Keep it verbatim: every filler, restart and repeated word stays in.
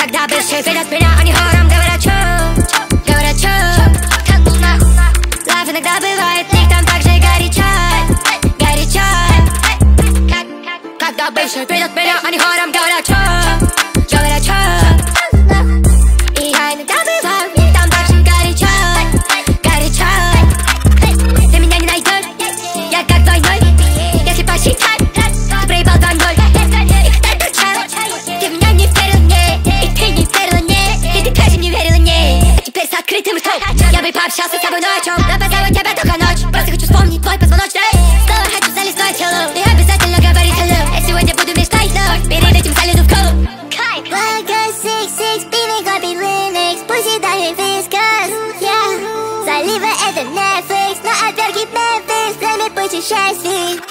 Когда бывшие видят меня, они хором говорят: чё, говорят: чё, как ну нахуй. Лайф иногда бывает, них там так же горячо, горячо. Когда бывшие видят меня, они хором говорят: чё, говорят: чё. И я иногда бываю, них там так же горячо, горячо. Ты меня не найдешь, я как двойной. Если посчитать, ты проебал два ноль. И кто торчал, ты в меня не верил мне, и ты не верила мне, и ты тоже не верила мне. А теперь с открытым ртом я бы пообщался с тобой ночью. Написала тебя только ночь, просто хочу вспомнить твой позвоночный. Снова хочу залистать hello, и обязательно говорить hello. Я сегодня буду мечтать, но перед этим залезу в кол. Like a six six, beating up in Linux, пусть дали вискас, yeah. Залива это Netflix, но отверги Memphis, время пути счастья.